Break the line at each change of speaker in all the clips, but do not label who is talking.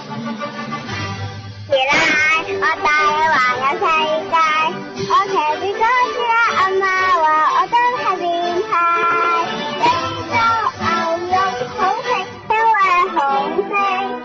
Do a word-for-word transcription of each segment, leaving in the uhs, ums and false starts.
原來我帶你環遊世界，我騎住嗰隻阿媽話我真係變態。呢個牛肉好食，因為紅色。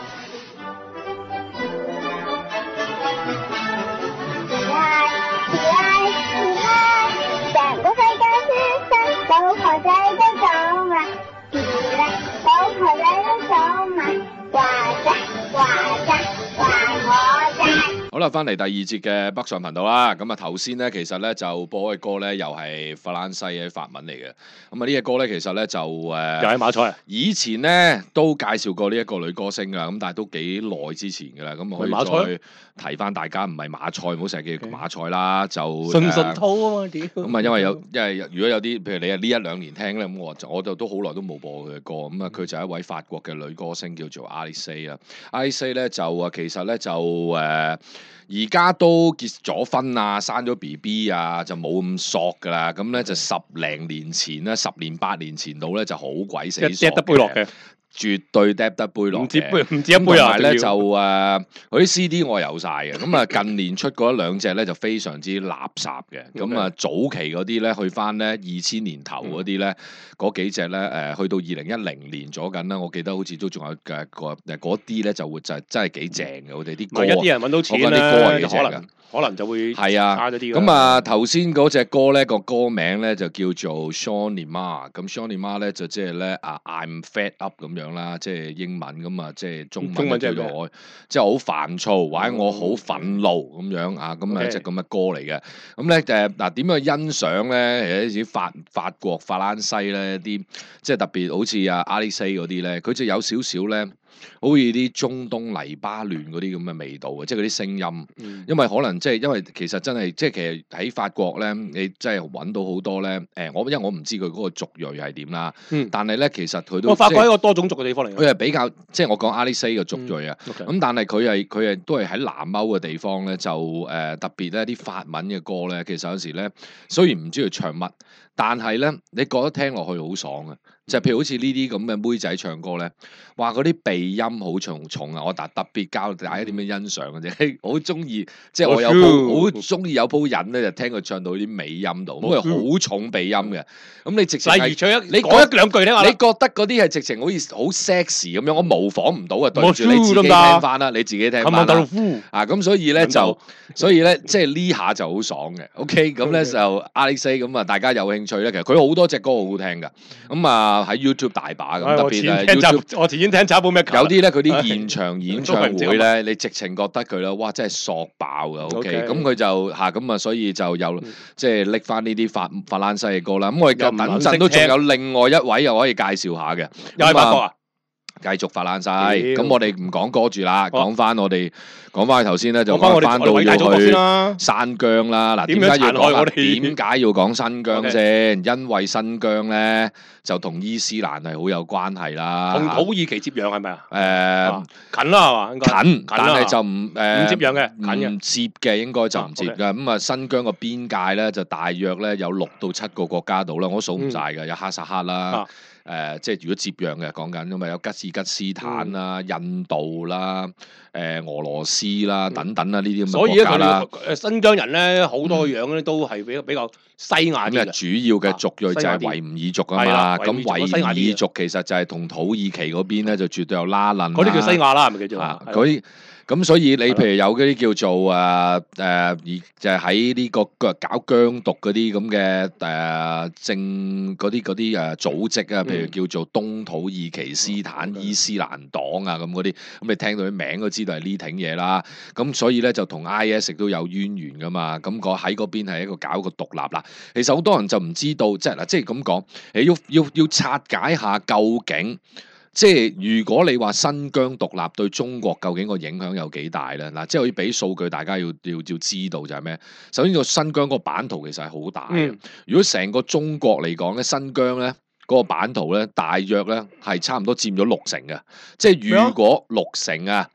原來原來原來，成個世界先生，老婆仔都走埋，原來老婆仔都走埋，話啫話啫話我啫。
好啦，翻嚟第二節嘅北上頻道啦。咁啊，頭先咧其實咧就播嘅歌咧又係法蘭西嘅法文嚟嘅。咁啊，呢隻歌咧其實咧就誒，呃、
又係馬賽啊！
以前咧都介紹過呢一個女歌星噶，咁但係都幾耐之前噶啦。咁可以再提翻大家，唔係馬賽，唔好成日叫馬賽啦。就
順順套啊嘛，屌！
咁啊，因為有因為如果有啲譬如你係呢一兩年聽咧，咁我就我就都好耐都冇播佢嘅歌。咁啊，佢就係一位法國嘅女歌星，叫做 Alice 啦。Alice 咧就啊，其實咧就誒。呃而家都結咗婚啊，生咗 B B 啊，就冇咁索噶啦。咁咧就十零年前咧，十年八年前度咧就好鬼死索
得杯落嘅，
絕對嗒得杯落嘅。
唔止杯，唔止一杯啊！
同埋咧就誒，佢啲 C D 我有晒嘅。咁啊，近年出嗰一兩隻咧就非常之垃圾嘅。咁啊，早期嗰啲咧去翻咧二千年頭嗰啲咧，嗰幾隻咧誒，去到二零一零年咗緊啦。我記得好似都仲有嘅個誒嗰啲咧就會就真係幾正嘅。我哋啲歌，
一啲人揾到錢
啲歌係幾正嘅。
可能就會
係啊，咁啊頭先嗰隻歌咧個歌名咧就叫做 Shawnee Ma， 咁 Shawnee Ma 咧就即係咧啊 I'm fed up 咁樣啦，即係英文咁啊，即係中文叫做我即係好煩躁或者我好憤怒咁樣啊，咁啊隻咁嘅歌嚟嘅。咁咧誒嗱點樣欣賞咧？誒啲法法國法蘭西咧啲即係特別好似啊 Alice 嗰啲咧，佢就有少少咧。好似啲中東黎巴嫩嗰啲咁嘅味道嘅，即係嗰啲聲音，嗯、因為可能即係因為其實真係即係其實喺法國咧，你真係揾到好多咧誒、呃，我因為我唔知佢嗰個族裔係點啦，嗯、但係咧其實佢都
我法國係一個多種族嘅地方嚟嘅，
佢係比較即係我講 Alice 嘅族裔啊，咁、嗯 okay. 但係佢係佢係都係喺南歐嘅地方咧，就誒、呃、特別咧啲法文嘅歌咧，其實有時咧雖然唔知佢唱乜，但係咧你覺得聽落去好爽啊！就譬如好似呢啲咁嘅妹仔唱歌咧，話嗰啲鼻音好重重啊！我特特別教大家點樣欣賞嘅啫，好中意即係我有鋪好中意有鋪癮咧，就聽佢唱到啲尾音度，咁佢好重鼻音嘅。咁你直情係你講一兩句聽下，你覺得嗰啲係直情好似好 sexy 咁樣，我模仿唔到啊！對住你自己聽翻啦，你自己聽翻啦。啊，咁所以咧就，所以咧即係呢下就好爽嘅。OK， 咁咧就 Alice 咁啊，大家有興趣咧，其實佢好多隻歌好好聽㗎。咁啊〜喺 YouTube 大把咁，特別係 YouTube。
我前天聽炒本咩？
有啲咧，佢啲現場演唱會咧，你直情覺得佢咧，哇！真係索爆㗎。OK，咁佢就嚇咁啊，所以就又即係拎翻呢啲法法蘭西嘅歌啦。咁我哋等陣都仲有另外一位又可以介紹下嘅。
又係法國啊！
繼續法蘭西，咁我哋唔講歌住啦，講翻我哋講翻頭先咧，就講翻到要去新疆啦。嗱，點解要講？點解要講新疆先？因為新疆咧就同伊斯蘭係好有關係啦。
同土耳其接壤係咪啊？
誒
近啦係嘛？
近，但係就唔誒
唔接壤嘅，近嘅
唔接嘅應該就唔接嘅。咁啊，新疆個邊界咧就大約咧有六到七個國家度啦，我數唔晒嘅，有哈薩克啦。誒、呃，即係如果接壤嘅講緊，咁啊有吉爾吉斯坦啦、嗯、印度啦、誒、呃、俄羅斯啦等等啦呢啲咁嘅國家啦。
所以咧，佢哋誒新疆人咧好多樣咧都係比較比較西亞啲嘅。
主要嘅族裔就係維吾爾族啊嘛。咁維吾爾族其實就係同土耳其嗰邊咧就絕對有拉楞。
嗰啲叫西亞啦，係咪叫做？
啊，啲。咁所以你譬如有嗰啲叫做誒誒，而、呃、就係喺呢個腳搞疆獨嗰啲咁嘅誒政嗰啲嗰啲誒組織啊，譬如叫做東土耳其斯坦伊斯蘭黨啊咁嗰啲，咁你聽到啲名都知道係呢挺嘢啦。咁所以咧就同 I S 亦都有淵源噶嘛。咁個喺嗰邊係一個搞一個獨立啦。其實好多人就唔知道，即係嗱，即係咁講，誒要要要拆解下究竟。即係如果你話新疆獨立對中國究竟個影響有幾大咧？嗱，即係可以俾數據，大家要要要知道就係咩？首先個新疆個版圖其實係好大嘅。嗯、如果成個中國嚟講咧，新疆咧嗰個版圖咧，大約咧係差唔多佔咗六成嘅。即係如果六成啊，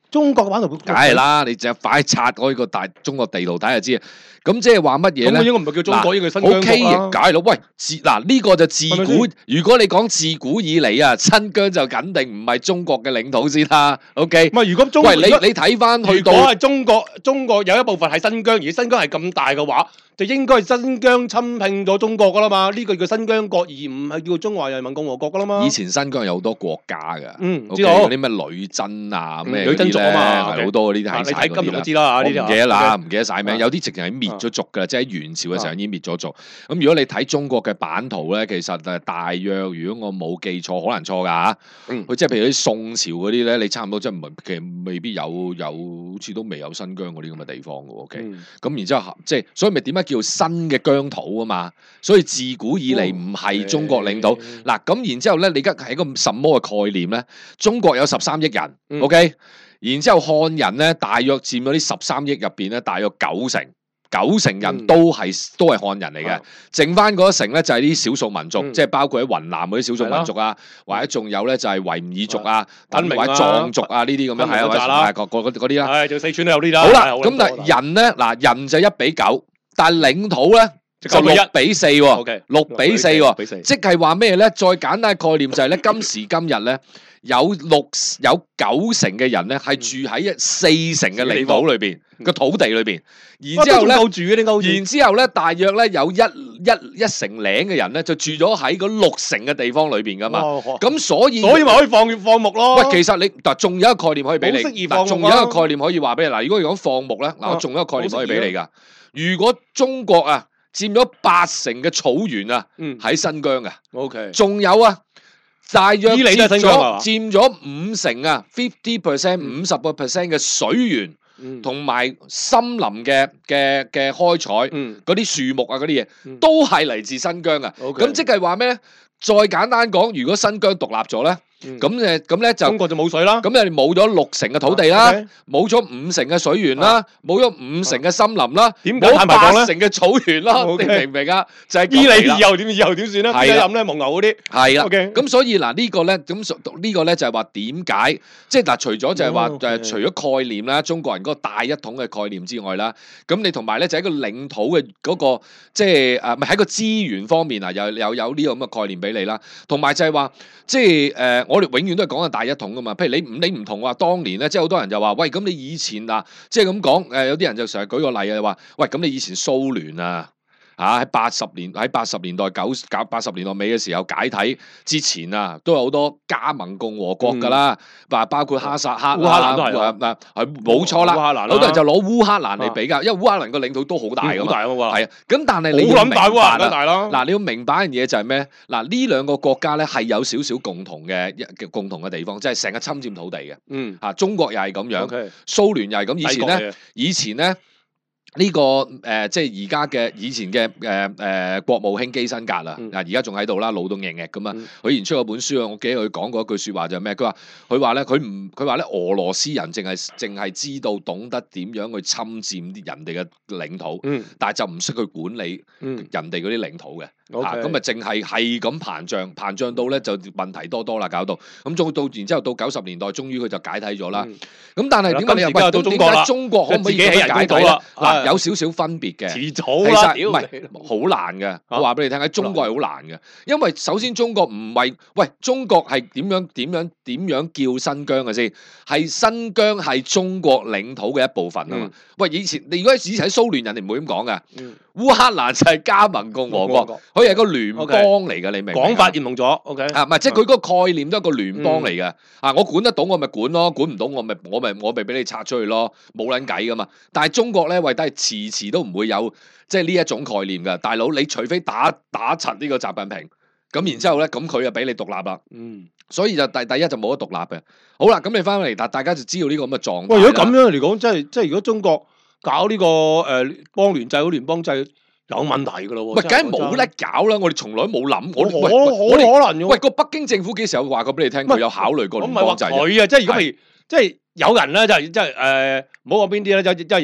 中國嘅版圖
梗係啦，你就快拆開個大中國地圖睇就知啊。咁即係話乜嘢咧？
咁應該唔係叫中國，應該新疆國啦。
O K，解咯。喂，自嗱呢個就自古，
係咪
如果你講自古以嚟啊，新疆就肯定唔係中國嘅領土先啦。O K，
唔係如果中
喂，你
如果
你睇翻去到
如果係中國，中國有一部分係新疆，而新疆係咁大嘅話，就應該係新疆侵併咗中國噶啦嘛。呢個叫新疆國，而唔係叫中華人民共和國噶啦嘛。
以前新疆有好多國家㗎，
嗯
OK，
知道
嗰啲咩女真啊，咩
女真族啊嘛
好多嗰啲
啊
係晒嗰啲啦
你睇金融都。知啦，
我唔
呢啲
記得啦，
OK
唔記得晒名，
啊
有啲直情係滅咗族㗎，即係喺元朝嘅時候已經滅咗族。咁如果你睇中國嘅版圖咧，其實誒大約，如果我冇記錯，可能錯㗎嚇。
嗯
佢即係譬如啲宋朝嗰啲咧，你差唔多即係唔係其實未必有有，好似都未有新疆嗰啲咁嘅地方嘅。OK，
嗯
咁然之後即係所以咪點解叫新嘅疆土啊嘛？所以自古以嚟唔係中國領土。嗱咁然之後咧，你而家係一個什麼嘅概念咧？中國有十三億人、
嗯、
，OK，然之後漢人咧，大約佔咗呢十三億入邊咧，大約九成。九成人都係、嗯、都係漢人嚟嘅，剩翻嗰一成咧就係啲少數民族，嗯、即係包括喺雲南嗰啲少數民族啊，或者仲有咧就係維吾爾族啊、等或者藏族啊呢啲咁樣係啊，或者嗰嗰啲啦。
係，就四川都有啲啦。
好啦，咁但係人咧嗱，人就一比九，但係領土咧就六比四喎，六比四喎，即係話咩咧？再簡單嘅概念就係咧，今時今日咧。有六有九成嘅人咧，係住喺一四成嘅領土裏邊個土地裏邊，然之後咧，然之後咧，大約咧有一一一成零嘅人咧，就住咗喺嗰六成嘅地方裏邊噶嘛。咁所以
所以咪可以放放牧咯。
喂，其實你嗱，仲有一個概念可以俾你，
嗱，
仲有一個概念可以話俾你。嗱，如果講放牧咧，嗱，我仲有一個概念可以俾你噶。如果中國啊佔咗八成嘅草原啊，喺新疆啊
，OK，
仲有啊。大約佔咗佔咗五成啊 ，fifty percent 五十個 percent 嘅水源，同埋森林嘅嘅嘅開採，嗰啲樹木啊嗰啲嘢，都係嚟自新疆啊。咁即係話咩咧？再簡單講，如果新疆獨立咗咧，咁誒咁咧就
中國就冇水啦。咁
你冇咗六成嘅土地啦，冇咗五成嘅水源啦，冇咗五成嘅森林啦，冇八成嘅草原啦，你明唔明啊？就係
依你以後點以後點算咧？係啦，咧蒙牛嗰啲
係啦。咁所以嗱呢個咧，咁呢個咧就係話點解？即係嗱，除咗就係話誒，除咗概念啦，中國人嗰個大一統嘅概念之外啦，咁你同埋咧就喺個領土嘅嗰個即係誒，唔係喺個資源方面啊，又又有呢個咁嘅概念俾你啦，同埋就係話即係誒。我哋永遠都係講緊大一統噶嘛，譬如你唔你唔同話當年咧，即係好多人就話，喂，咁你以前啊，即係咁講，誒有啲人就成日舉個例啊，話，喂，咁你以前蘇聯啊，嚇喺八十年喺八十年代九九八十年代尾嘅時候解體之前啊，都有好多加盟共和國噶啦，話、嗯、包括哈薩克、烏
克蘭都係啊，
嗱係冇錯啦，好多人就攞烏克蘭嚟比較，因為烏克蘭個領土都好大噶嘛，係啊，咁但係你要明白啦，嗱你要明白一樣嘢就係咩？嗱呢兩個國家咧係有少少共同嘅嘅共同嘅地方，即係成日侵佔土地嘅，嗯嚇，中國又係咁樣， okay，蘇聯又係咁，以前咧，以前咧。呢、這個誒、呃、即係而家嘅以前嘅誒誒國務卿基辛格啦，嗱而家仲喺度啦，老到硬硬咁啊！佢以前出過本書啊，我記得佢講過一句説話就係咩？佢話佢話咧，佢唔佢話咧，俄羅斯人淨係淨係知道懂得點樣去侵佔啲人哋嘅領土，嗯、但係就唔識去管理人哋嗰啲領土嘅。嚇咁啊，淨係係咁膨脹，膨脹到咧就問題多多啦，搞到咁仲到然之後到九十年代，終於佢就解體咗啦。咁、嗯、但係點解你又喂？點解中國可唔可以解體咧？嗱，有少少分別嘅，
遲早啦，
唔係好難嘅。我話俾你聽，喺中國係好難嘅，因為首先中國唔係喂中國係點樣點樣點樣叫新疆嘅先？係新疆係中國領土嘅一部分啊嘛。嗯、喂，以前你如果以前喺蘇聯，人哋唔會咁講嘅。嗯烏克蘭就係加盟共和國，佢係個聯邦嚟嘅，你明唔明？講
法唔同咗，OK
啊，唔係即係佢嗰個概念都係一個聯邦嚟嘅。嗯、啊，我管得到我咪管咯，管唔到我咪我咪我咪俾你拆出去咯，冇撚計噶嘛。但係中國咧，喂，都係遲遲都唔會有即係呢一種概念㗎。大佬，你除非打打柒呢個習近平，咁然之後咧，咁佢就俾你獨立啦。嗯，所以就第第一就冇得獨立嘅。好啦，咁你翻嚟，但大家就知道呢個咁嘅狀態。
喂，如果咁樣嚟講，即係即係如果中國搞呢、這個誒、呃、邦聯制嗰聯邦制有問題噶咯喎，
喂，梗係冇得搞啦！我哋從來都冇諗，我
我我可能
喂個北京政府幾時有話過俾你聽？佢有考慮過聯邦制？
佢啊，即係如果係即係有人咧，就係即係誒，唔好講邊啲咧，就即係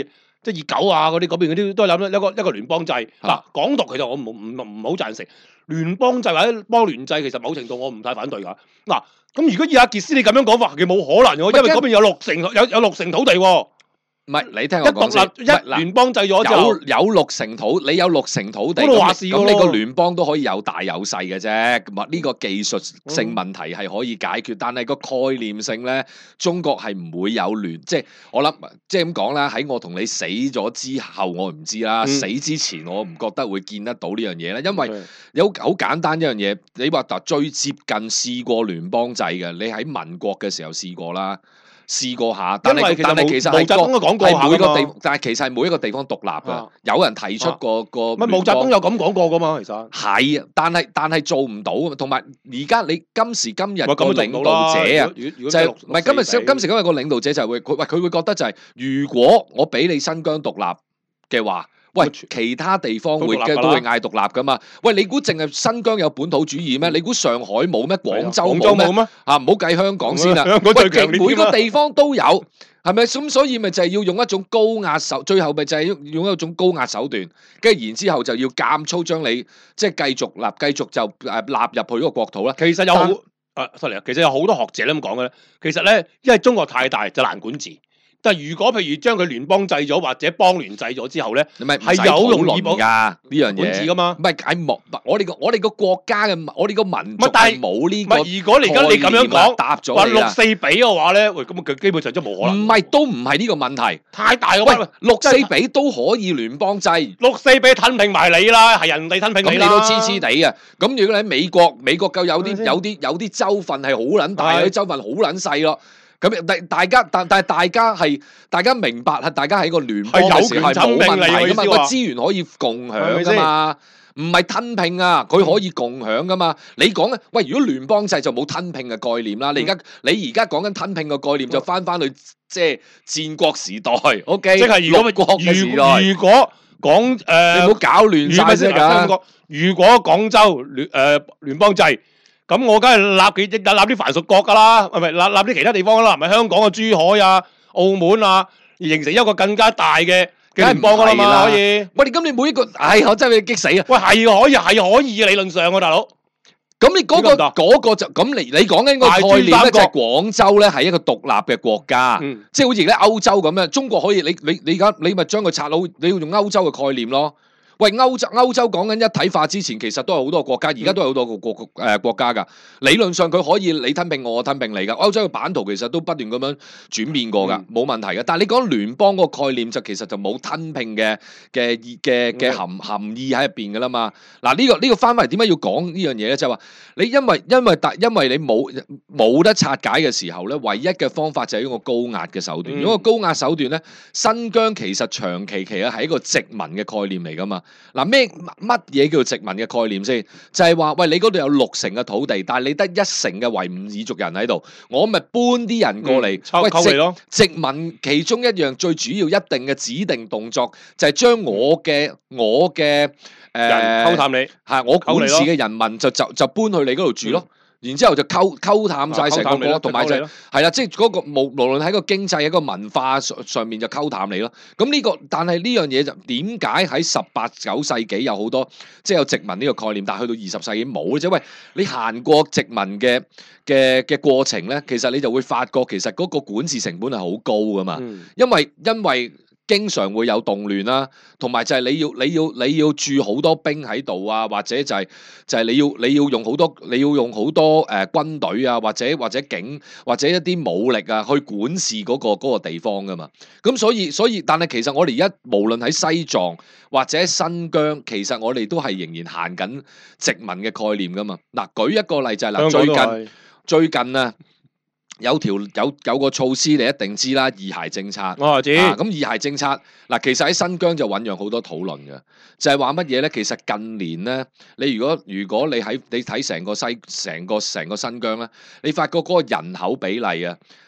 即係熱狗啊嗰啲嗰邊嗰啲都係諗一個一個聯邦制。嗱、
啊，
港獨其實我唔唔唔好贊成聯邦制或者邦聯制，其實某程度我唔太反對㗎。嗱，咁如果以阿傑斯你咁樣講法，佢冇可能嘅，因為嗰邊有六成有有六成土地喎。
唔係你聽
一
我講先，
獨立一聯邦制咗之後，
有有六成土，你有六成土地，
嗰度話事㗎喎
咁你個聯邦都可以有大有細嘅啫。咁啊，呢個技術性問題係可以解決，但係個概念性咧，中國係唔會有聯，即係我諗，即係咁講啦。喺我同你死咗之後，我唔知啦。
嗯、
死之前，我唔覺得會見得到呢樣嘢咧，因為
嗯
有好簡單一樣嘢，你話嗱最接近試過聯邦制嘅，你喺民國嘅時候試過啦。試過下，但係但係其實係個係每個地，但係其實係每一個地方獨立㗎。啊、有人提出過、啊、個，
乜毛澤東有咁講過㗎嘛？其實
係啊，但係但係做唔到啊嘛。同埋而家你今時今日個領導者啊，就係唔係今日今時今日個領導者就係會佢喂佢會覺得就係、是、如果我俾你新疆獨立嘅話。喂，其他地方會嘅都會嗌獨立噶嘛？喂，你估淨係新疆有本土主義咩？你估上海冇咩？廣州冇咩？啊，唔好計香港先啦。喂，每個地方都有，係咪？咁所以咪就係要用一種高壓手，最後咪就係用一種高壓手段，跟住然之後就要監粗將你即係繼續納，繼續就誒納入去嗰個國土啦。
其實有好啊，sorry 啊，其實有好多學者咧咁講嘅咧。其實咧，因為中國太大就難管治。但係如果譬如將佢聯邦制咗或者邦聯制咗之後咧，係有容易㗎
呢樣嘢管
治㗎嘛？
唔係係冇，我哋個我哋個國家嘅我哋個民族係冇呢個。
如果你而家你咁樣講，
答咗
話六四比嘅話咧，喂咁佢基本上真冇可能。
唔係都唔係呢個問題，
太大個。
喂，六四比都可以聯邦制，
六四比吞併埋你啦，係人哋吞併你啦。
咁你都黐黐地啊！咁如果你喺美國，美國夠有啲有啲有啲州份係好撚大，有啲州份好撚細咯。咁大大家但但係大家係大家明白係大家喺個聯邦嘅時候係冇問題噶嘛，個資源可以共享噶嘛，唔係吞併啊，佢可以共享噶嘛。你講咧，喂，如果聯邦制就冇吞併嘅概念啦。你而家你而家講緊吞併嘅概念就翻翻去即係戰國時代，OK？即係如果國嘅時代，
如果講誒，
你唔好搞亂晒先㗎。
如果廣州聯誒聯邦制。咁我梗係立幾立啲藩屬國噶啦，係咪立立啲其他地方啦？唔係香港嘅珠海啊、澳門啊，而形成一個更加大嘅嘅聯邦噶啦嘛？可以。喂，你咁你每一個，唉，我真係俾你激死啊！喂，係可以，係可以嘅理論上喎，大佬。咁你嗰個嗰個就咁你你講緊個概念咧，就係廣州咧係一個獨立嘅國家，即係好似而家歐洲咁樣，中國可以你你你而家你咪將佢拆佬，你要用歐洲嘅概念咯。喂，歐洲歐洲講緊一體化之前，其實都係好多個國家，而家都係好多個國誒、呃、國家㗎。理論上佢可以你吞併我，我吞併你㗎。歐洲嘅版圖其實都不斷咁樣轉變過㗎，冇、嗯、問題嘅。但係你講聯邦嗰個概念就其實就冇吞併嘅嘅嘅嘅含含義喺入邊㗎啦嘛。嗱、呢、呢個呢、呢個翻返嚟點解要講呢樣嘢咧？就係、是、話你因為因為因為你冇冇得拆解嘅時候咧，唯一嘅方法就係用個高壓嘅手段。用個、嗯、高壓手段咧，新疆其實長期其實係一個殖民嘅概念嚟㗎嘛。嗱，咩乜嘢叫做殖民嘅概念先？就係話喂，你嗰度有六成嘅土地，但係你得一成嘅維吾爾族人喺度，我咪搬啲人過嚟， 嗯、
喂
殖咯
殖民其中一樣最主要一定嘅指定動作，就係將我嘅我嘅誒
溝淡你
係我管治嘅人民就就就搬去你嗰度住咯。嗯然之後就溝溝淡晒成個國，同埋就係啦，即係嗰個無無論喺個經濟、一個文化上上面就溝淡你咯。咁呢個，但係呢樣嘢就點解喺十八九世紀有好多即係有殖民呢個概念，但係去到二十世紀冇嘅啫。喂，你行過殖民嘅嘅嘅過程咧，其實你就會發覺其實嗰個管治成本係好高噶嘛，因為因為。經常會有動亂啦，同埋就係你要你要你要駐好多兵喺度啊，或者就係、是、就係、是、你要你要用好多你要用好多誒、呃、軍隊啊，或者或者警或者一啲武力啊去管治嗰、那個嗰、那個地方噶嘛。咁所以所以，但係其實我哋而家無論喺西藏或者新疆，其實我哋都係仍然行緊殖民嘅概念噶嘛。嗱，舉一個例就係、是、嗱，最近最近啊。有條有有個措施你一定知啦，二孩政策。
我知。
咁二孩政策嗱，其實喺新疆就醖釀好多討論嘅，就係話乜嘢咧？其實近年咧，你如果如果你喺你睇成個西成個成個新疆咧，你發覺嗰個人口比例啊，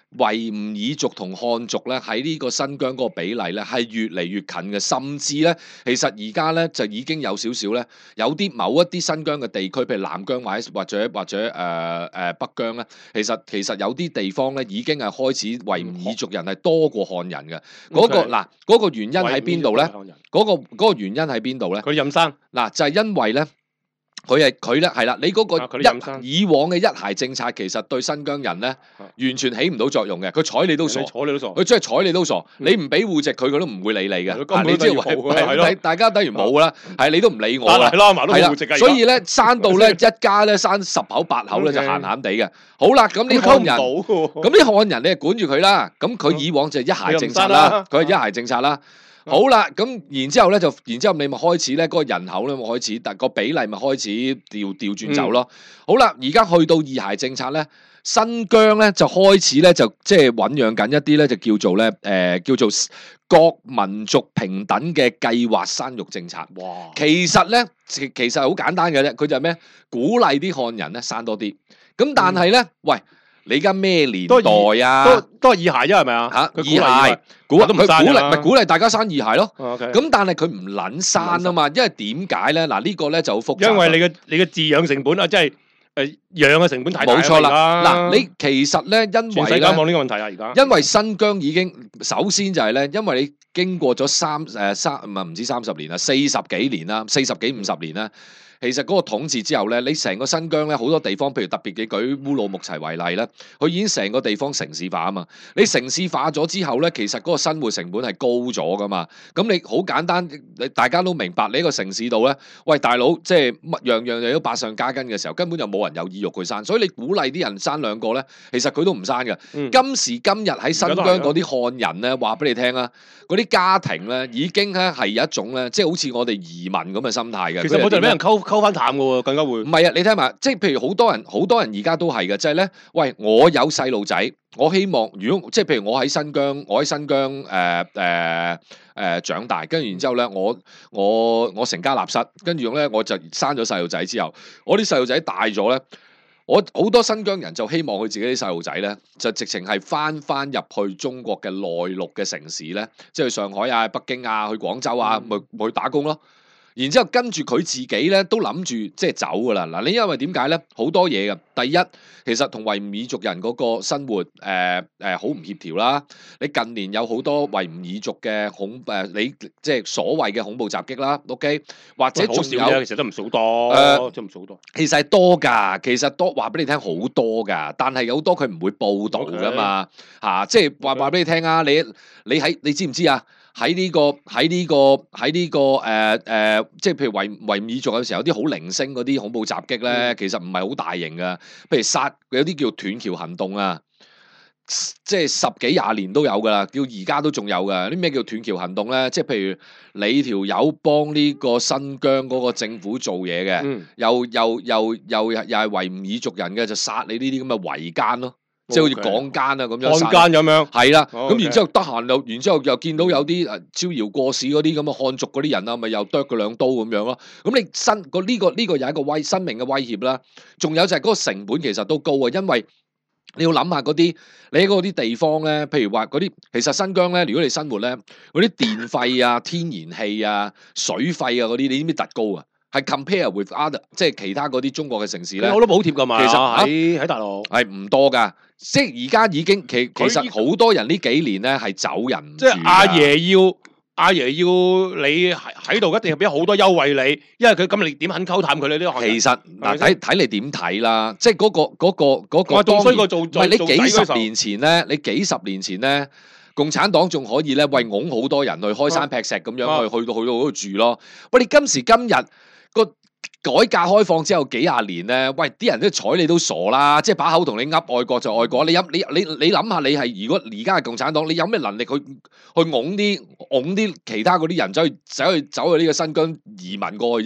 維吾爾族同漢族咧喺呢個新疆嗰個比例咧係越嚟越近嘅，甚至咧其實而家咧就已經有少少咧，有啲某一啲新疆嘅地區，譬如南疆或者或者或者誒誒、呃呃、北疆咧，其實其實有啲地方咧已經係開始維吾爾族人係多過漢人嘅。嗰、那個嗱嗰個原因喺邊度咧？嗰、那個嗰、那個原因喺邊度咧？
佢任生
嗱就係、是、因為咧。佢係佢咧係啦，你嗰個一、啊、以往嘅一孩政策其實對新疆人咧、啊、完全起唔到作用嘅，佢睬你都傻，睬你都傻，佢真係睬你都傻。嗯、你唔俾戶籍佢，佢都唔會理你嘅。啊、你知係大家等於冇啦，係你都唔理我啦。係啦，所以咧生到咧一家咧生十口八口咧就閒閒地嘅。好啦，咁啲漢人，咁啲漢人你係管住佢啦。咁佢以往就係一孩政策啦，佢係一孩政策啦。好啦，咁然之後咧就，然之後你咪開始咧，嗰、那個人口咧咪開始，但個比例咪開始調調轉走咯。嗯、好啦，而家去到二孩政策咧，新疆咧就開始咧就即係醞釀緊一啲咧就叫做咧誒、呃、叫做各民族平等嘅計劃生育政策。哇！其實咧其其實好簡單嘅啫，佢就係咩？鼓勵啲漢人咧生多啲。咁但係咧，嗯、喂。你而家咩年代啊？
都都係二孩啫，係咪啊？嚇，
二孩，鼓勵佢鼓勵咪鼓勵大家生二孩咯。咁、
哦 okay.
但係佢唔撚生啊嘛，因為點解咧？嗱、這個、呢個咧就好複雜。
因為你嘅你嘅飼養成本啊，即係誒養嘅成本太大啦。冇錯啦。
嗱，你其實咧，因為
全世界望呢個問題啊，而家
因為新疆已經首先就係咧，因為你經過咗三誒三唔係唔止三十年啦，四十幾年啦，四十幾五十年啦。其實嗰個統治之後咧，你成個新疆咧好多地方，譬如特別嘅舉烏魯木齊為例咧，佢已經成個地方城市化啊嘛。你城市化咗之後咧，其實嗰個生活成本係高咗噶嘛。咁你好簡單，你大家都明白，你一個城市度咧，喂大佬，即係乜樣樣嘢都百上加斤嘅時候，根本就冇人有意欲去生。所以你鼓勵啲人生兩個咧，其實佢都唔生嘅。嗯、今時今日喺新疆嗰啲漢人咧，話俾你聽啊，嗰啲家庭咧已經咧係有一種咧，即係好似我哋移民咁嘅心態嘅。
其實冇就俾人溝。溝翻淡嘅喎，更加會。唔
係啊，你睇下，即係譬如好多人，好多人而家都係嘅，即係咧，喂，我有細路仔，我希望如果即係譬如我喺新疆，我喺新疆誒誒誒長大，跟住然之後咧，我我我成家立室，跟住咧我就生咗細路仔之後，我啲細路仔大咗咧，我好多新疆人就希望佢自己啲細路仔咧，就直情係翻翻入去中國嘅內陸嘅城市咧，即係去上海啊、北京啊、去廣州啊，咪、嗯、去打工咯。然之後跟住佢自己咧都諗住即係走㗎啦。嗱，你因為點解咧？好多嘢㗎。第一，其實同維吾爾族人嗰個生活誒誒好唔協調啦。你近年有好多維吾爾族嘅恐誒、呃，你即係所謂嘅恐怖襲擊啦。OK， 或者仲有
其實都唔數多誒，
呃、
都唔數多。
其實係多㗎，其實多話俾你聽好多㗎，但係有好多佢唔會報導㗎嘛。嚇 Okay.、啊，即係話話俾你聽啊！你你喺你知唔知啊？喺呢、這個喺呢、這個喺呢、這個誒誒、呃呃，即係譬如維維吾爾族有時候有啲好零星嗰啲恐怖襲擊咧，嗯、其實唔係好大型㗎。譬如殺有啲叫斷橋行動啊，即係十幾廿年都有㗎啦，叫而家都仲有㗎。啲咩叫斷橋行動咧？即係譬如你條友幫呢個新疆嗰個政府做嘢嘅、嗯，又又又又又係維吾爾族人嘅，就殺你呢啲咁嘅圍奸咯。即係好似港奸啊咁樣，
漢奸咁樣，係
啦。咁然之後得閒又，然之後又見到有啲誒招搖過市嗰啲咁嘅漢族嗰啲人啊，咪又剁佢兩刀咁樣咯。咁你新個呢個呢個又係一個威生命嘅威脅啦。仲有就係嗰個成本其實都高啊，因為你要諗下嗰啲你喺嗰啲地方咧，譬如話嗰啲其實新疆咧，如果你生活咧，嗰啲電費啊、天然氣啊、水費啊嗰啲，你知唔知特高啊？係 compare with other 即係其他嗰啲中國嘅城市咧，
好多補貼㗎嘛。
其實
喺喺、啊、大陸係
唔多㗎。即係而家已經其其實好多人呢幾年咧係走人，
即係阿爺要阿爺要你喺喺度一定係俾好多優惠你，因為佢咁你點肯溝淡佢咧？呢個
其實嗱睇睇你點睇啦，即係嗰個嗰個嗰個當然唔係你幾十年前咧，你幾十年前咧，共產黨仲可以咧為拱好多人去開山劈石咁樣去、啊、去到去到嗰度住咯。喂，你今時今日個改革開放之後幾廿年咧，喂啲人都睬你都傻啦，即係把口同你噏愛國就愛國。你諗你你你諗下，你係如果而家係共產黨，你有咩能力去去拱啲拱啲其他嗰啲人走去走去走去呢個新疆移民過去啫？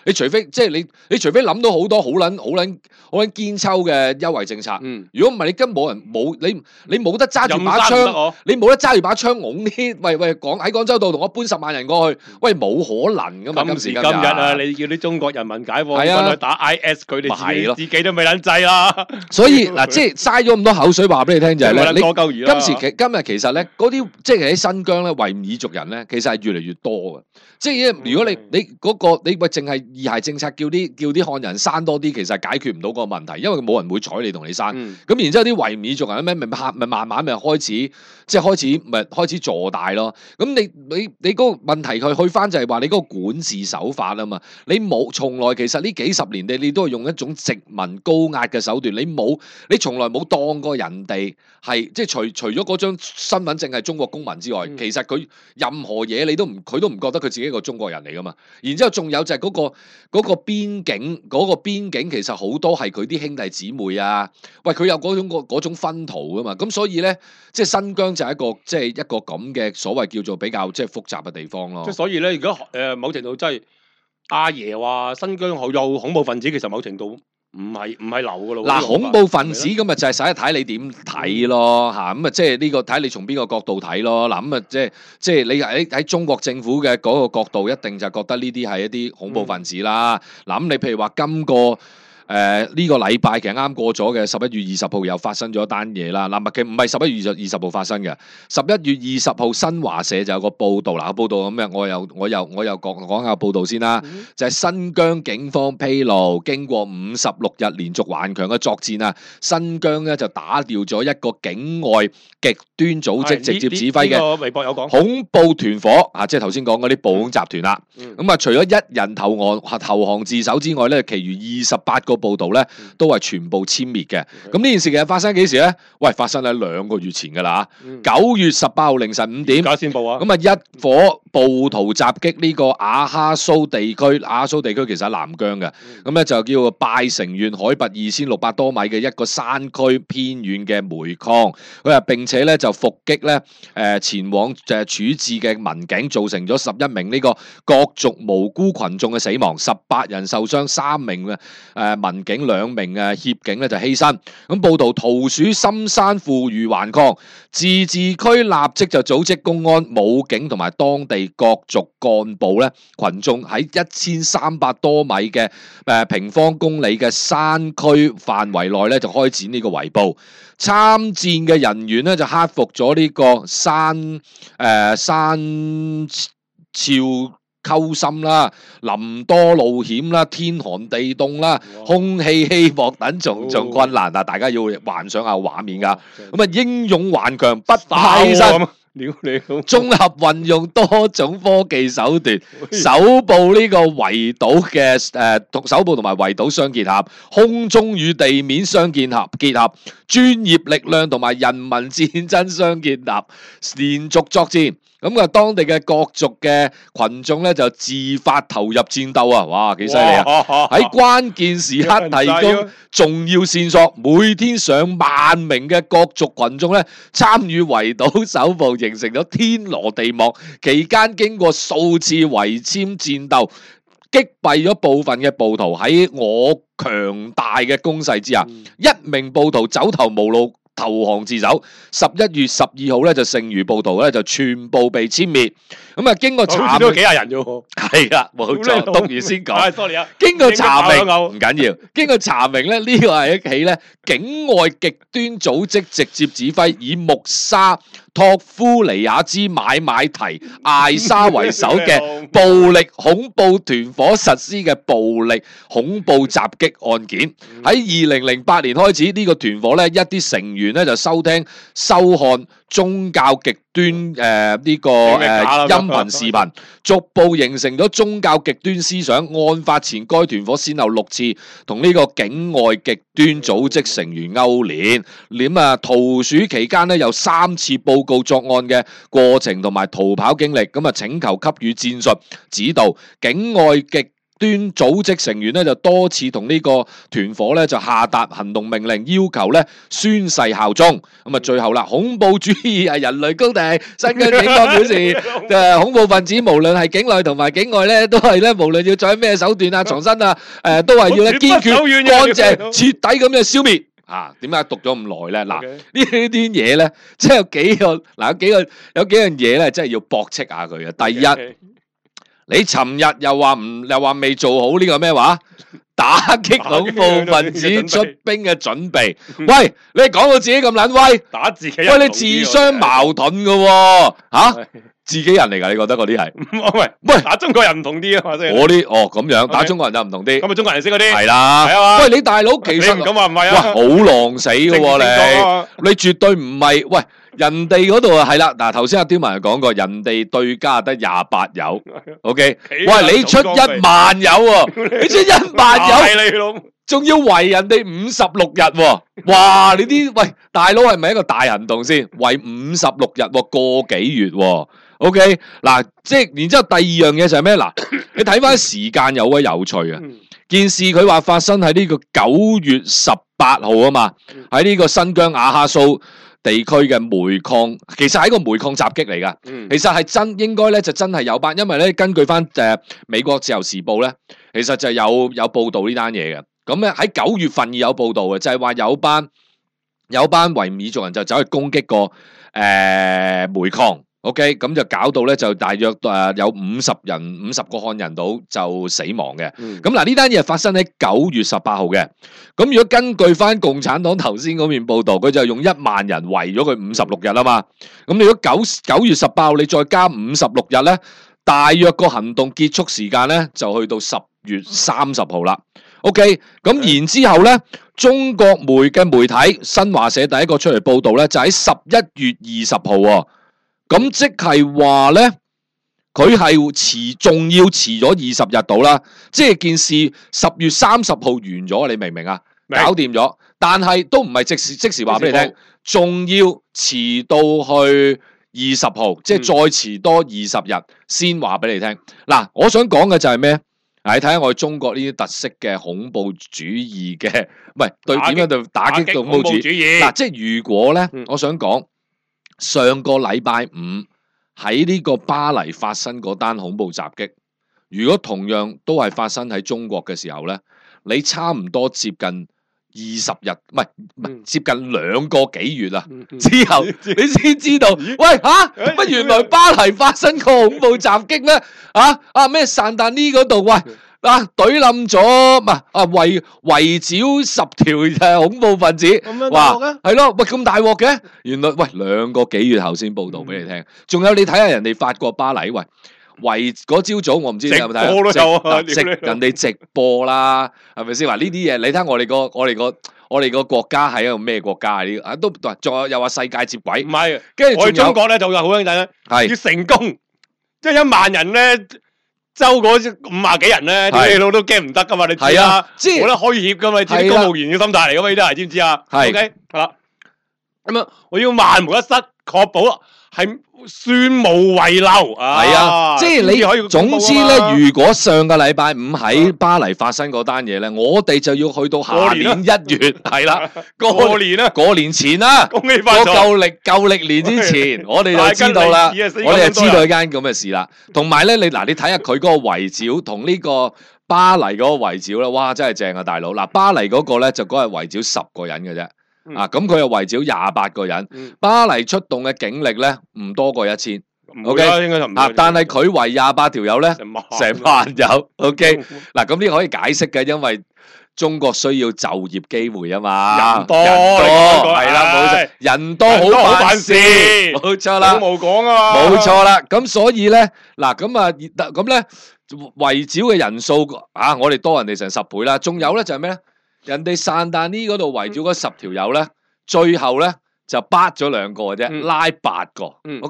你除非即係你，你除非諗到好多好撚好撚好撚堅抽嘅優惠政策。
嗯，
如果唔係，你根本冇人冇你你冇得揸住把
任生唔得
槍
喎，
你冇得揸住把槍拱啲，喂喂，講喺廣州度同我搬十萬人過去，喂冇可能噶嘛！
今時今
今時今
日啊，你叫啲中國人民解放
係啊
軍去打 I S，佢哋
咪係咯
自己自己都未撚制啦。
所以嗱，即係嘥咗咁多口水話俾你聽就係咧，你
多鳩魚啦
今時其今日其實咧，嗰啲即係喺新疆咧，維吾爾族人咧，其實係越嚟越多嘅。即係如果你你嗰、個你喂淨係二孩政策叫啲叫啲漢人生多啲，其實解決唔到個問題，因為冇人會睬你同你生。咁、
嗯、
然之後啲維吾爾族人咩咪咪慢慢咪開始即係開始咪開始坐大咯。咁你你你嗰個問題佢去翻就係話你嗰個管治手法啊嘛。你冇從來其實呢幾十年你你都係用一種殖民高壓嘅手段，你冇你從來冇當過人哋係即係除除咗嗰張身份證係中國公民之外，嗯、其實佢任何嘢你都唔佢都唔覺得佢自己一個中國人嚟噶嘛。然之後仲有就係嗰、嗰個嗰、嗰個邊境嗰、嗰個邊境其實好多係佢啲兄弟姊妹啊，喂佢有嗰種嗰種薰陶噶嘛。咁所以咧，即係新疆就係一個即係一個咁嘅所謂叫做比較即係複雜嘅地方咯。
即係所以咧，如果誒某程度真係阿爺話新疆有恐怖分子，其實某程度。唔係唔係流噶咯，
嗱恐怖分子咁啊就係使睇你點睇咯嚇，咁啊即係呢個睇你從邊個角度睇咯，嗱咁啊即係即係你喺喺中國政府嘅嗰個角度，一定就覺得呢啲係一啲恐怖分子啦。嗱咁、嗯、你譬如話今個。誒呢、呃這個禮拜其實啱過咗嘅十一月二十號又發生咗一單嘢啦，嗱，其實唔係十一月二十號發生嘅，十一月二十號新華社就有個報導，嗱個報導咁樣，我又我又我又講講下報導先啦，嗯、就係新疆警方披露，經過五十六日連續頑強嘅作戰啊，新疆咧就打掉咗一個境外極端組織直接指揮嘅
微博有講
恐怖團伙啊，即係頭先講嗰啲暴恐集團啦，咁啊、嗯、除咗一人投降投降自首之外咧，其餘二十八個報道咧都係全部殲滅嘅。咁呢、嗯、件事其實發生幾時咧？喂，發生喺兩個月前噶啦，九、嗯、月十八號凌晨五點，而家先報啊。咁啊，一伙暴徒襲擊呢個亞哈蘇地區，亞哈蘇地區其實喺南疆嘅。咁咧、嗯、就叫做拜城縣海拔二千六百多米嘅一個山區偏遠嘅煤礦。佢話並且咧就伏擊咧誒前往誒處置嘅民警，造成咗十一名呢個各族無辜群眾嘅死亡，十八人受傷，三名嘅誒民警、兩名誒協警咧就犧牲。咁暴徒逃鼠深山負隅頑抗，自治區立即就組織公安、武警同埋當地各族幹部咧群眾喺一千三百多米嘅誒平方公里嘅山區範圍內咧就開展呢個圍捕。參戰嘅人員咧就克服咗呢個山誒、呃、山潮溝深啦、林多路險啦、天寒地凍啦、哇空氣稀薄等重重困難啊！大家要幻想下畫面噶，咁啊英勇頑強，不怕犧牲。綜合運用多種科技手段，首部呢個圍堵嘅誒，首部同埋圍堵相結合，空中與地面相結合，結合專業力量同埋人民戰爭相結合，連續作戰。咁啊，當地嘅各族嘅群眾咧就自發投入戰鬥啊！哇，幾犀利啊！喺關鍵時刻提供重要線索，每天上萬名嘅各族群眾咧參與圍堵首部，形成咗天羅地網。期間經過數次圍殲戰鬥，擊斃咗部分嘅暴徒。喺我強大嘅攻勢之下，嗯、一名暴徒走投無路，投降自首。十一月十二號咧就剩餘暴徒咧就全部被殲滅。咁啊經過查明，
幾廿人啫喎。
係啦，冇錯，讀完先講。
sorry 啊。
經過查明唔緊要，經過查明咧呢個係一起咧境外極端組織直接指揮，以穆沙托夫尼亞茲買買提艾沙為首嘅暴力恐怖團伙實施嘅暴力恐怖襲擊案件。喺二零零八年開始，呢、這個團伙咧一啲成員咧就收聽收看宗教極端誒呢、呃這個誒音頻視頻，逐步形成咗宗教極端思想。案發前，該團伙先後六次同呢個境外極端組織成員勾連。咁啊逃鼠期間咧，有三次報告作案嘅過程同埋逃跑經歷，咁啊請求給予戰術指導。境外極端組織成員咧就多次同呢個團伙咧就下達行動命令，要求咧宣誓效忠。咁啊，最後啦，恐怖主義係人類高地。新疆警方表示，誒恐怖分子無論係境內同埋境外咧，都係咧無論要採咩手段啊，重申啊，誒都係要咧堅決、乾淨、徹底咁樣消滅。啊，點解讀咗咁耐咧？嗱，呢啲嘢咧，即係有幾個嗱，有幾個有幾樣嘢咧，真係要駁斥下佢嘅。第一，你尋日又話唔又話未做好呢個咩話？打擊恐怖分子出兵嘅準備。喂，你講到自己咁撚威，
打自己，
喂，你自相矛盾嘅喎，嚇？自己人嚟㗎，你覺得嗰啲係？
喂喂，打中國人唔同啲啊嘛，即係我
啲哦咁樣，打中國人就唔同啲。
咁咪中國人識嗰啲？係
啦，
係啊嘛。
喂，你大佬其實
咁話唔係啊？
哇，好狼死嘅喎你，你絕對唔係。喂，人哋嗰度啊係啦，嗱頭先阿刁文講過，人哋對家得廿八友 ，OK？喂，你出一萬友喎，你出一萬友，係你老。仲要圍人哋五十六日喎，哇！你啲喂大佬係咪一個大行動先？圍五十六日喎，個幾月喎 ？OK， 嗱，即係然之後第二樣嘢就係咩？嗱，你睇翻時間有鬼有趣啊！件事佢話發生喺呢個九月十八號啊嘛，喺呢個新疆亞哈蘇地區嘅煤礦，其實係一個煤礦襲擊嚟噶。其實係真應該咧就真係有班，因為咧根據翻誒美國自由時報咧，其實就有有報導呢單嘢嘅。咁咧喺九月份已有報道嘅，就係、是、話有班有班維吾爾族人就走去攻擊個誒、呃、煤礦 ，OK， 咁就搞到咧就大約誒有五十人五十個漢人到就死亡嘅。咁嗱呢單嘢發生喺九月十八號嘅。咁如果根據翻共產黨頭先嗰邊報道，佢就用一萬人圍咗佢五十六日啊嘛。咁如果九九月十八號你再加五十六日咧，大約個行動結束時間咧就去到十月三十號啦。OK， 咁然之後咧，中國媒嘅媒體新華社第一個出嚟報道咧，就喺十一月二十號喎。咁即係話咧，佢係遲，仲要遲咗二十日到啦。即係件事十月三十號完咗，你明唔明啊？搞掂咗，但係都唔係即時即時話俾你聽，仲要遲到去二十號，即係再遲多二十日先話俾你聽。嗱、嗯，我想講嘅就係咩？你睇下我哋中國呢啲特色嘅恐怖主義嘅，唔係對點樣對打擊恐怖主義？嗱，即係如果咧，嗯、我想講上個禮拜五喺呢個巴黎發生嗰單恐怖襲擊，如果同樣都係發生喺中國嘅時候咧，你差唔多接近二十日，唔係唔係接近兩個幾月啊！嗯嗯、之後你先知道，喂吓乜、啊、原來巴黎發生過恐怖襲擊咩？啊啊咩聖誕呢嗰度喂啊懟冧咗唔係啊圍圍剿十條誒恐怖分子，哇係咯喂咁大鑊嘅，原來喂兩個幾月後先報道俾你聽，仲、嗯、有你睇下人哋法國巴黎喂。為嗰朝早我唔知你有冇睇，直人哋直播啦，係咪先？話呢啲嘢，你睇我哋個我哋個我哋個國家係一個咩國家啊？呢啊都仲有又話世界接軌，唔係，跟住我哋中國咧就有好兄弟咧，係要成功，即係一萬人咧，周嗰五廿幾人咧，啲細佬都驚唔得噶嘛？你知啊？即係冇得開協噶嘛？你知啲公務員嘅心態嚟噶嘛？呢啲係知唔知啊？係 OK 係啦，咁啊，我要萬無一失，確保係。算無遺漏啊！係啊，即係你可以。總之咧，如果上個禮拜五喺巴黎發生嗰單嘢咧，我哋就要去到下年一月，係啦，過年啦，過年前啦，恭喜發財。過舊歷舊歷年之前，我哋就知道啦，我哋就知道一間咁嘅事啦。同埋咧，你嗱，你睇下佢嗰個圍剿同呢個巴黎嗰個圍剿咧，哇，真係正啊，大佬！嗱，巴黎嗰個咧就嗰日圍剿十個人嘅啫。啊，咁佢又圍剿廿八個人，嗯、巴黎出動嘅警力咧唔多過一千，OK，啊，但係佢圍廿八條友咧，成萬友，OK，嗱，咁呢個可以解釋嘅，因為中國需要就業機會啊嘛，人多，係啦，冇錯，人多好辦事，冇錯啦，冇講啊嘛，冇錯啦，咁所以咧，嗱，咁啊，咁咧圍剿嘅人數啊，我哋多人哋成十倍啦，仲有咧就係咩咧？人哋散彈呢嗰度圍住嗰十條友咧，最後咧就bắt咗兩個嘅啫，拉八個。嗯、OK，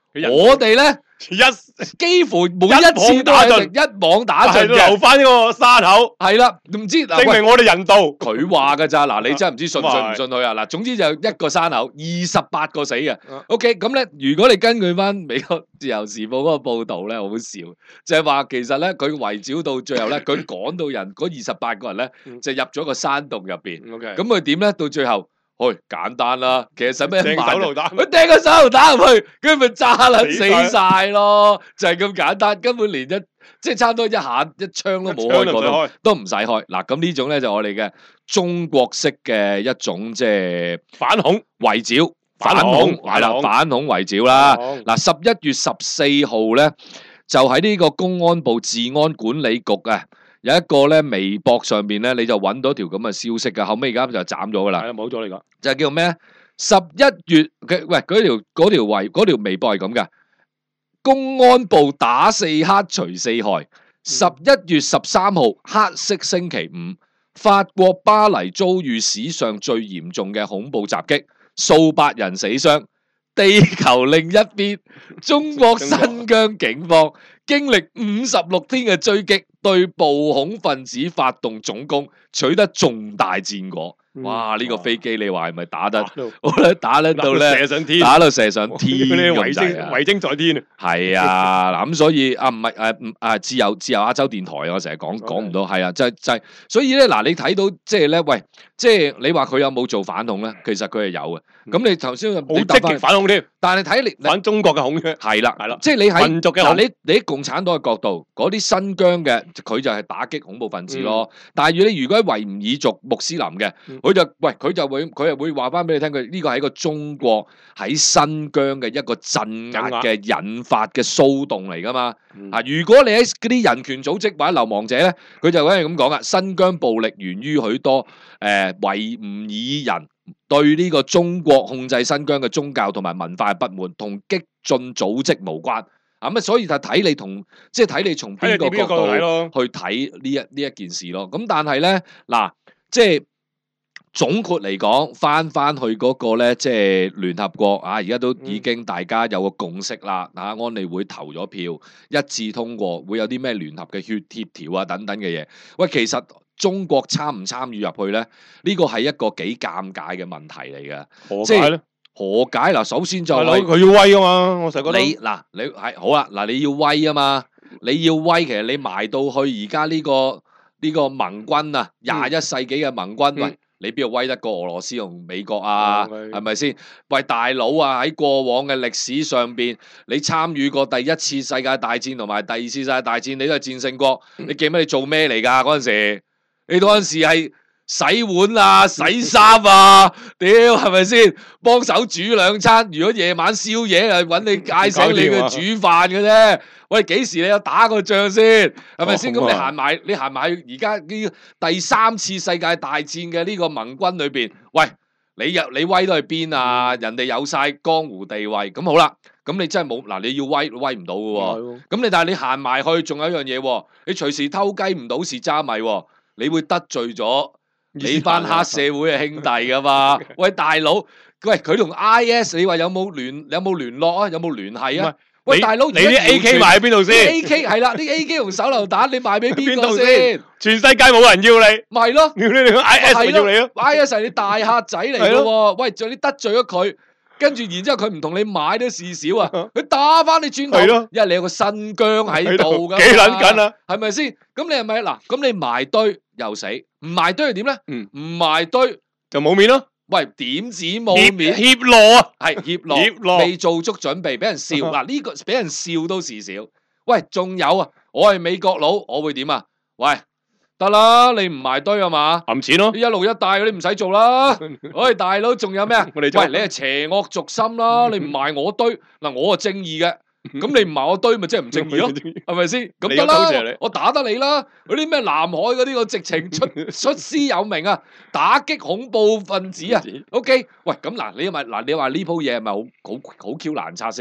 我哋咧
一
幾乎每一次都係一網打盡嘅，
留翻呢個沙口。
係啦，唔知
證明我哋人道。
佢話㗎咋嗱，你真係唔知信唔信唔信佢啊嗱。總之就一個山口，二十八個死嘅。OK，咁咧，如果你根據翻美國自由時報嗰個報導咧，好笑，就係話其實咧，佢圍剿到最後咧，佢趕到人嗰二十八個人咧，就入咗個山洞入邊。
OK，
咁佢點咧？到最後。喂，簡單啦，其實使咩
掟手榴彈？
佢掟個手榴彈入去，跟住咪炸撚死晒咯，就係咁簡單，根本連一即係差唔多一下一槍都冇開過都都唔使開。嗱，咁呢種咧就我哋嘅中國式嘅一種即係
反恐
圍剿，反恐係啦，反恐圍剿啦。嗱，十一月十四號咧就喺呢個公安部治安管理局啊。有一個咧微博上邊咧，你就揾到條咁嘅消息噶，後尾而家就斬咗噶啦。
係啊，冇咗你講，
就係叫咩？十一月嘅喂，嗰條嗰條微嗰條微博係咁噶。公安部打四黑除四害。十一月十三號黑色星期五，法國巴黎遭遇史上最嚴重嘅恐怖襲擊，數百人死傷。地球另一邊，中國新疆警方經歷五十六天嘅追擊，對暴恐分子發動總攻，取得重大戰果。哇！呢、這個飛機你話係咪打得？我覺得打得到咧，
射上天，
打到射上天咁
衛星衛星在天啊！
係啊，嗱咁所以啊，唔係誒唔誒自由自由亞洲電台，我成日講講唔到，係啊，就係就係，所以咧嗱，你睇到即係咧，喂，即係你話佢有冇做反恐咧？其實佢係有嘅。咁你頭先好
積極反恐添，
但係睇你
反中國嘅恐嘅
係啦，
係啦，
即係你喺
民族嘅
嗱，你你喺共產黨嘅角度，嗰啲新疆嘅佢就係打擊恐怖分子咯。但係如果你如果維吾爾族穆斯林嘅，佢就喂佢就會佢又會話翻俾你聽，佢呢個係一個中國喺新疆嘅一個鎮壓嘅引發嘅騷動嚟噶嘛。啊，如果你喺嗰啲人權組織或者流亡者咧，佢就係咁講啊，新疆暴力源於許多誒維吾爾人對呢個中國控制新疆嘅宗教同埋文化嘅不滿，同激進組織無關。咁啊，所以就睇你同即係睇你從邊個角度去睇呢一呢一件事咯。咁但係咧嗱，即係總括嚟講，翻翻去嗰個咧，即係聯合國啊，而家都已經大家有個共識啦。啊，安理會投咗票，一致通過，會有啲咩聯合嘅協協調啊等等嘅嘢。喂，其實中國參唔參與入去咧？呢個係一個幾尷尬嘅問題嚟嘅。
何解咧？
何解嗱？首先就
係佢要威啊嘛，我成日覺得
你嗱，你係好啦，嗱，你要威啊嘛，你要威，其實你埋到去而家呢個呢個盟軍啊，廿一世紀嘅盟軍，喂，你邊度威得過俄羅斯同美國啊？係咪先？喂，大佬啊，喺過往嘅歷史上邊，你參與過第一次世界大戰同埋第二次世界大戰，你都係戰勝國，你記唔記得你做咩嚟㗎？嗰陣時，你嗰陣時係洗碗啊、洗衫啊，屌係咪先？幫手煮兩餐，如果夜晚宵夜啊，揾你嗌醒你去煮飯嘅啫。喂，幾時你有打過仗先？係咪先？咁、哦、你行埋，你行埋而家呢第三次世界大戰嘅呢個盟軍裏邊，喂，你入你威到去邊啊？人哋有晒江湖地位，咁好啦，咁你真係冇嗱，你要威威唔到嘅喎。咁你但係你行埋去，仲有一樣嘢，你隨時偷雞唔到蝕渣米，你會得罪咗你班黑社會嘅兄弟噶嘛？喂，大佬，喂，佢同 I S 你話有冇聯有冇聯絡啊？有冇聯繫啊？喂，大佬，
你啲 A K 賣喺邊度先
？A K 係啦，啲 A K 同手榴彈你賣俾邊個先？
全世界冇人要你，
咪係咯？
要你你 I S 要你咯
？I S 係你大客仔嚟嘅喎，喂，仲有你得罪咗佢，跟住然之後佢唔同你買都事少啊，佢打翻你轉頭，因為你有個新疆喺度噶，
幾撚緊啊？
係咪先？咁你係咪嗱？咁你埋堆又死，唔埋堆又點咧？唔、嗯、埋堆
就冇面咯。
喂，點止冇面？
怯懦啊，
係怯懦，怯懦未做足準備，俾人笑嗱呢、這個俾人笑都事少。喂，仲有啊，我係美國佬，我會點啊？喂，得啦，你唔埋堆啊嘛？含錢咯，一路一帶嗰啲唔使做啦。喂，大佬，仲有咩啊？喂，你係邪惡軸心啦，你唔埋我堆嗱，我係正義嘅。咁你唔埋我堆咪即係唔正義咯，係咪先？咁得啦，我打得你啦！嗰啲咩南海嗰啲，我直情出出師有名啊，打擊恐怖分子啊。O K，喂，咁嗱，你咪嗱，你話呢鋪嘢係咪好好好 Q 難拆先？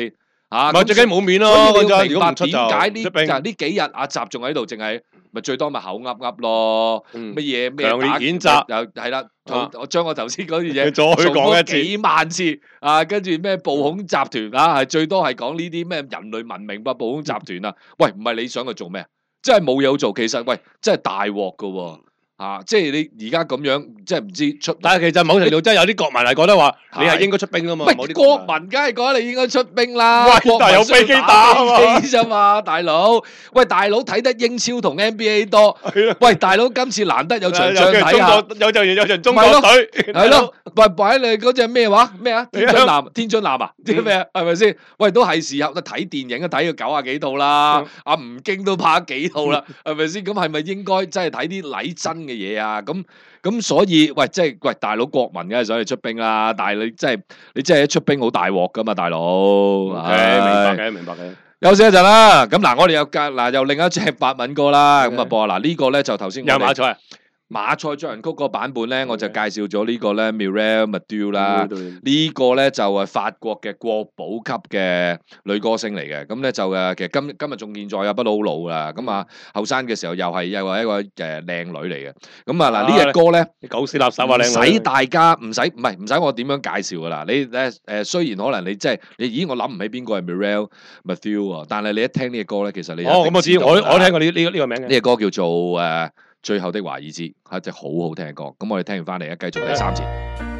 嚇。
唔係最緊冇面咯。
所以你要明白
如果唔出就
點解呢
出兵
就呢幾日阿習仲喺度，淨係咪最多咪口噏噏咯？
嗯
乜嘢咩
強烈
打
譴責
又係啦。
啊
我將我頭先嗰啲嘢
你再講一次
重複幾萬次啊，跟住咩暴恐集團啊，係最多係講呢啲咩人類文明吧暴恐集團啊。喂，唔係你想佢做咩？真係冇嘢好做，其實喂真係大鑊噶喎。啊！即係你而家咁樣，即係唔知出，
但係其實某程度真係有啲國民係覺得話你係應該出兵噶嘛。
喂，國民梗係覺得你應該出兵啦。
喂，但係有飛機打
飛機啫嘛，大佬。喂，大佬睇得英超同 N B A 多。喂，大佬今次難得有場仗睇下。
有就有場中國隊。
係咯，喂，擺你嗰隻咩話咩啊？天津藍，天津藍啊？啲咩啊？係咪先？喂，都係時候睇電影啊，睇到九啊幾套啦。阿吳京都拍幾套啦，係咪先？咁係咪應該真係睇啲禮真嘅嘢啊？咁咁所以喂，即係喂大佬國民梗係想你出兵啦，但係你真係你真係一出兵好大鑊噶嘛，大佬。
O K，明白嘅，明白嘅。
休息一陣啦，咁嗱，我哋又隔嗱又另一隻法文歌啦，咁啊播嗱呢個咧就頭先
有馬賽。
馬賽進行曲個版本咧，我就介紹咗呢個咧 Mireille Mathieu 啦，呢個咧就係法國嘅國寶級嘅女歌星嚟嘅，咁咧就誒其實今今日仲健在啊，不老好老啦，咁啊後生嘅時候又係又係一個誒靚女嚟嘅，咁啊嗱呢隻歌咧
狗屎垃圾啊，靚
女，唔使大家唔使唔係唔使我點樣介紹噶啦，你咧誒雖然可能你即係你咦我諗唔起邊個係 Mireille Mathieu 啊，但係你一聽呢隻歌咧，其實你
哦咁我知，我我聽過呢呢呢個名嘅，
呢隻歌叫做誒。最後的華爾茲係一隻好好聽嘅歌，咁我哋聽完翻嚟，繼續第三節。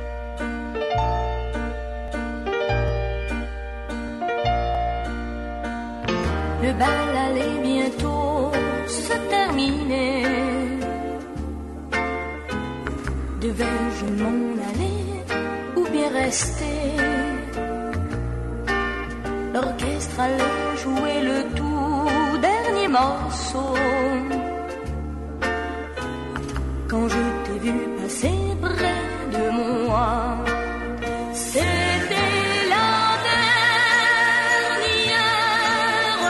Le bal allait bientôt se terminer. Devais-je m'en aller ou bien rester? L'orchestre allait jouer le tout dernier morceau. Quand je t'ai vu passer près de moi, c'était la dernière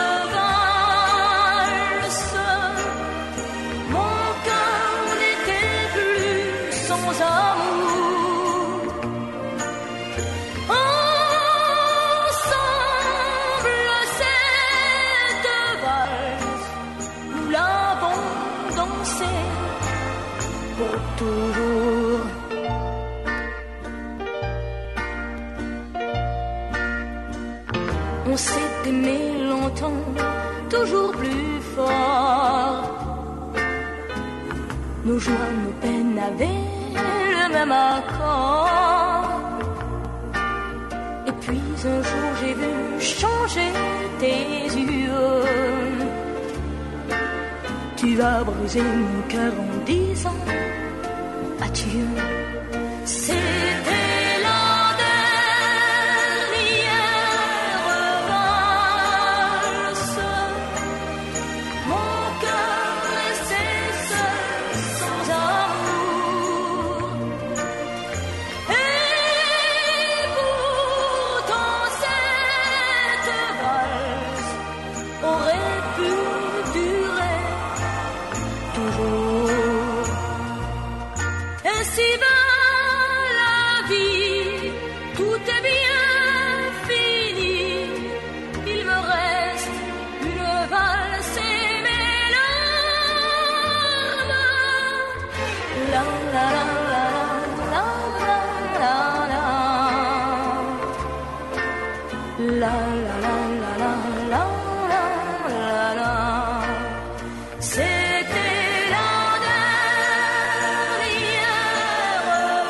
valse. Mon cœur n'était plus sans amour. Ensemble, cette valse, nous l'avons dansée pour toujours. On s'est aimé longtemps, toujours plus fort. Nos joies, nos peines avaient le même accord. Et puis un jour j'ai vu changer tes yeux. Tu as brisé mon cœur en disant adieu. C'était la dernière valse. Mon cœur restait seul sans amour. Et pourtant cette valse aurait pu durer toujours. Ainsi va la vie, tout est bien fini. Il me reste une valse et mes larmes. La la la la la la la la la la la la la la la. C'était la dernière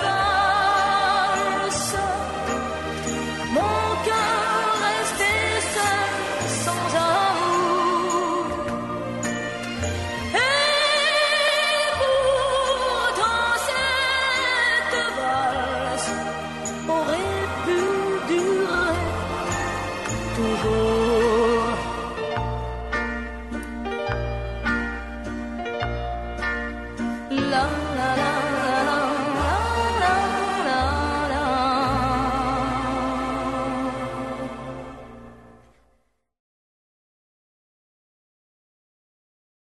valse. Mon cœur restait seul sans amour. Et pourtant cette valse aurait pu durer toujours. Love